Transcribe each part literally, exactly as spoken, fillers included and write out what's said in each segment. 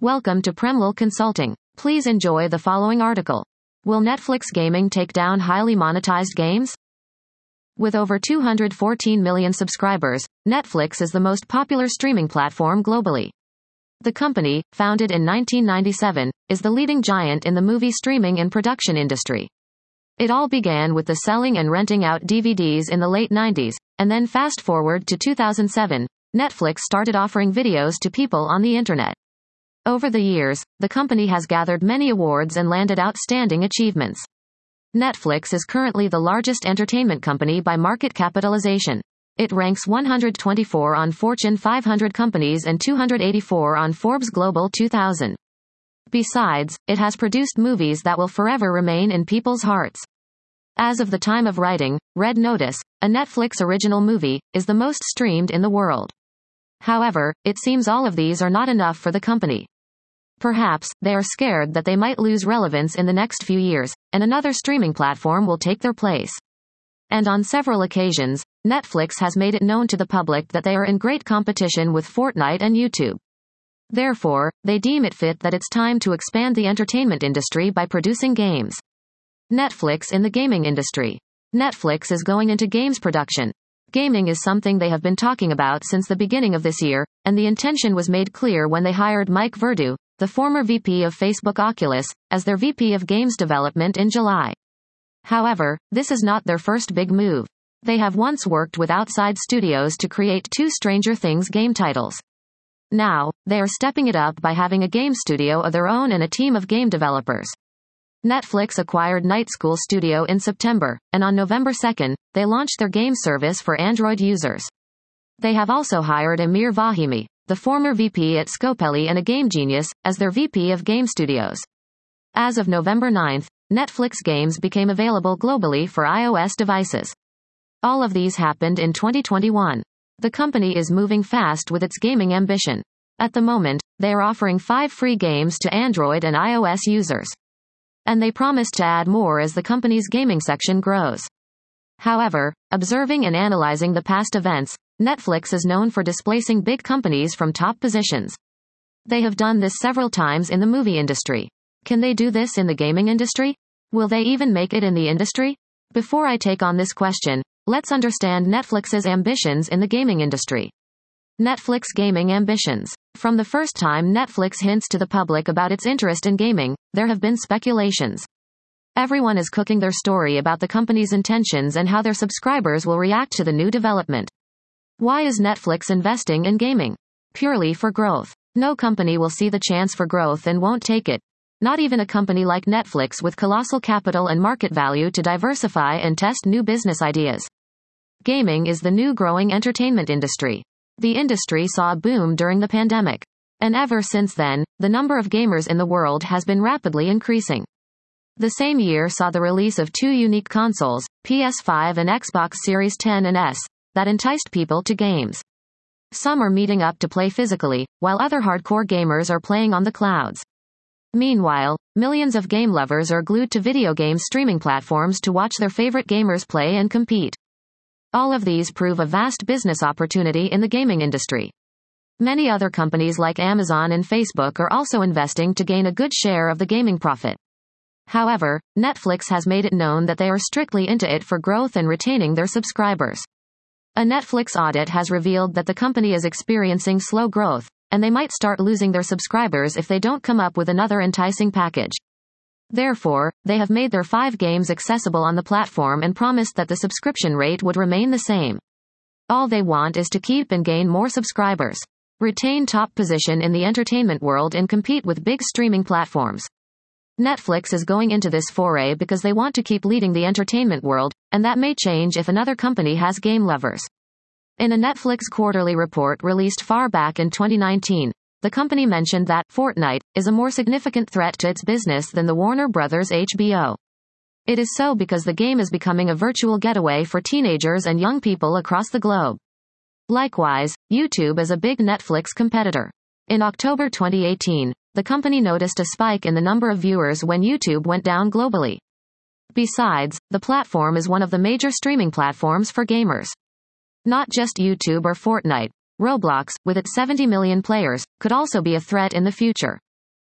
Welcome to Premlil Consulting. Please enjoy the following article. Will Netflix gaming take down highly monetized games? With over two hundred fourteen million subscribers, Netflix is the most popular streaming platform globally. The company, founded in nineteen ninety-seven, is the leading giant in the movie streaming and production industry. It all began with the selling and renting out D V Ds in the late nineties, and then fast forward to two thousand seven, Netflix started offering videos to people on the internet. Over the years, the company has gathered many awards and landed outstanding achievements. Netflix is currently the largest entertainment company by market capitalization. It ranks one hundred twenty-four on Fortune five hundred companies and two hundred eighty-four on Forbes Global two thousand. Besides, it has produced movies that will forever remain in people's hearts. As of the time of writing, Red Notice, a Netflix original movie, is the most streamed in the world. However, it seems all of these are not enough for the company. Perhaps, they are scared that they might lose relevance in the next few years, and another streaming platform will take their place. And on several occasions, Netflix has made it known to the public that they are in great competition with Fortnite and YouTube. Therefore, they deem it fit that it's time to expand the entertainment industry by producing games. Netflix in the gaming industry. Netflix is going into games production. Gaming is something they have been talking about since the beginning of this year, and the intention was made clear when they hired Mike Verdu, the former V P of Facebook Oculus, as their V P of Games Development in July. However, this is not their first big move. They have once worked with outside studios to create two Stranger Things game titles. Now, they are stepping it up by having a game studio of their own and a team of game developers. Netflix acquired Night School Studio in September, and on November second, they launched their game service for Android users. They have also hired Amir Vahimi, the former V P at Scopely and a game genius, as their V P of Game Studios. As of November ninth, Netflix games became available globally for iOS devices. All of these happened in twenty twenty-one. The company is moving fast with its gaming ambition. At the moment, they are offering five free games to Android and iOS users. And they promise to add more as the company's gaming section grows. However, observing and analyzing the past events, Netflix is known for displacing big companies from top positions. They have done this several times in the movie industry. Can they do this in the gaming industry? Will they even make it in the industry? Before I take on this question, let's understand Netflix's ambitions in the gaming industry. Netflix gaming ambitions. From the first time Netflix hints to the public about its interest in gaming, there have been speculations. Everyone is cooking their story about the company's intentions and how their subscribers will react to the new development. Why is Netflix investing in gaming? Purely for growth. No company will see the chance for growth and won't take it. Not even a company like Netflix with colossal capital and market value to diversify and test new business ideas. Gaming is the new growing entertainment industry. The industry saw a boom during the pandemic. And ever since then, the number of gamers in the world has been rapidly increasing. The same year saw the release of two unique consoles, P S five and Xbox Series ten and S, that enticed people to games. Some are meeting up to play physically, while other hardcore gamers are playing on the clouds. Meanwhile, millions of game lovers are glued to video game streaming platforms to watch their favorite gamers play and compete. All of these prove a vast business opportunity in the gaming industry. Many other companies like Amazon and Facebook are also investing to gain a good share of the gaming profit. However, Netflix has made it known that they are strictly into it for growth and retaining their subscribers. A Netflix audit has revealed that the company is experiencing slow growth, and they might start losing their subscribers if they don't come up with another enticing package. Therefore, they have made their five games accessible on the platform and promised that the subscription rate would remain the same. All they want is to keep and gain more subscribers, retain top position in the entertainment world and compete with big streaming platforms. Netflix is going into this foray because they want to keep leading the entertainment world, and that may change if another company has game lovers. In a Netflix quarterly report released far back in twenty nineteen, the company mentioned that Fortnite is a more significant threat to its business than the Warner Brothers H B O. It is so because the game is becoming a virtual getaway for teenagers and young people across the globe. Likewise, YouTube is a big Netflix competitor. In October twenty eighteen, the company noticed a spike in the number of viewers when YouTube went down globally. Besides, the platform is one of the major streaming platforms for gamers. Not just YouTube or Fortnite. Roblox, with its seventy million players, could also be a threat in the future.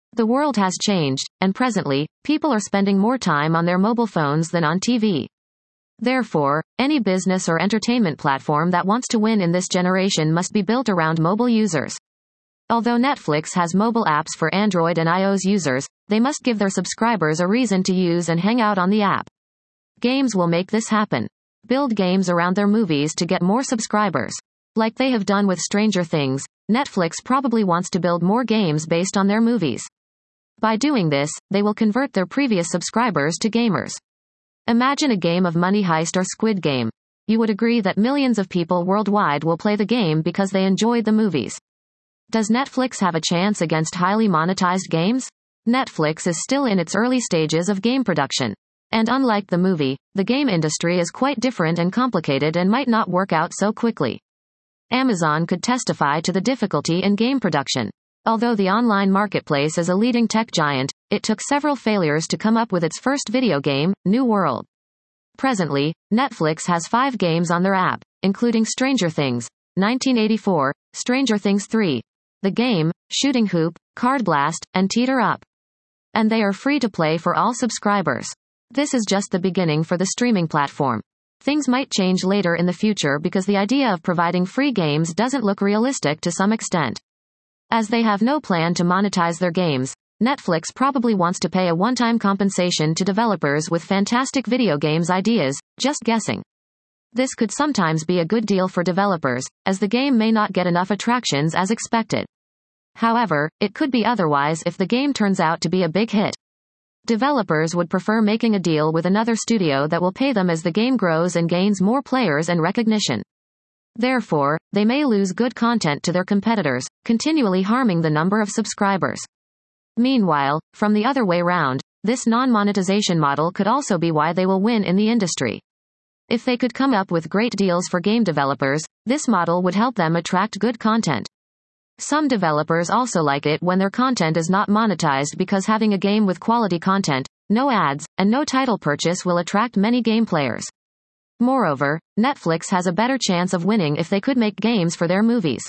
The world has changed, and presently, people are spending more time on their mobile phones than on T V. Therefore, any business or entertainment platform that wants to win in this generation must be built around mobile users. Although Netflix has mobile apps for Android and iOS users, they must give their subscribers a reason to use and hang out on the app. Games will make this happen. Build games around their movies to get more subscribers. Like they have done with Stranger Things, Netflix probably wants to build more games based on their movies. By doing this, they will convert their previous subscribers to gamers. Imagine a game of Money Heist or Squid Game. You would agree that millions of people worldwide will play the game because they enjoyed the movies. Does Netflix have a chance against highly monetized games? Netflix is still in its early stages of game production. And unlike the movie, the game industry is quite different and complicated and might not work out so quickly. Amazon could testify to the difficulty in game production. Although the online marketplace is a leading tech giant, it took several failures to come up with its first video game, New World. Presently, Netflix has five games on their app, including Stranger Things, nineteen eighty-four, Stranger Things three, The Game, Shooting Hoop, Card Blast, and Teeter Up. And they are free to play for all subscribers. This is just the beginning for the streaming platform. Things might change later in the future because the idea of providing free games doesn't look realistic to some extent. As they have no plan to monetize their games, Netflix probably wants to pay a one-time compensation to developers with fantastic video games ideas, just guessing. This could sometimes be a good deal for developers, as the game may not get enough attractions as expected. However, it could be otherwise if the game turns out to be a big hit. Developers would prefer making a deal with another studio that will pay them as the game grows and gains more players and recognition. Therefore, they may lose good content to their competitors, continually harming the number of subscribers. Meanwhile, from the other way round, this non-monetization model could also be why they will win in the industry. If they could come up with great deals for game developers, this model would help them attract good content. Some developers also like it when their content is not monetized because having a game with quality content, no ads, and no title purchase will attract many game players. Moreover, Netflix has a better chance of winning if they could make games for their movies.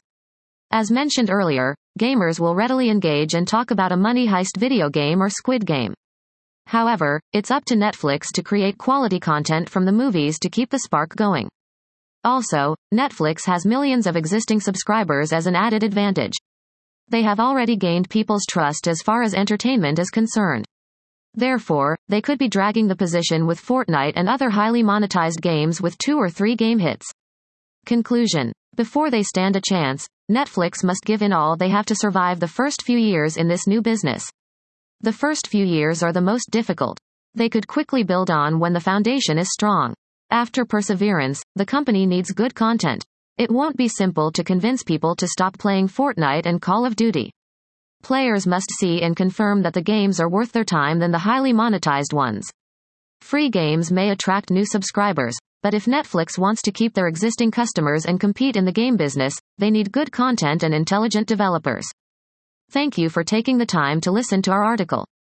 As mentioned earlier, gamers will readily engage and talk about a Money Heist video game or Squid Game. However, it's up to Netflix to create quality content from the movies to keep the spark going. Also, Netflix has millions of existing subscribers as an added advantage. They have already gained people's trust as far as entertainment is concerned. Therefore, they could be dragging the position with Fortnite and other highly monetized games with two or three game hits. Conclusion. Before they stand a chance, Netflix must give in all they have to survive the first few years in this new business. The first few years are the most difficult. They could quickly build on when the foundation is strong. After perseverance, the company needs good content. It won't be simple to convince people to stop playing Fortnite and Call of Duty. Players must see and confirm that the games are worth their time than the highly monetized ones. Free games may attract new subscribers, but if Netflix wants to keep their existing customers and compete in the game business, they need good content and intelligent developers. Thank you for taking the time to listen to our article.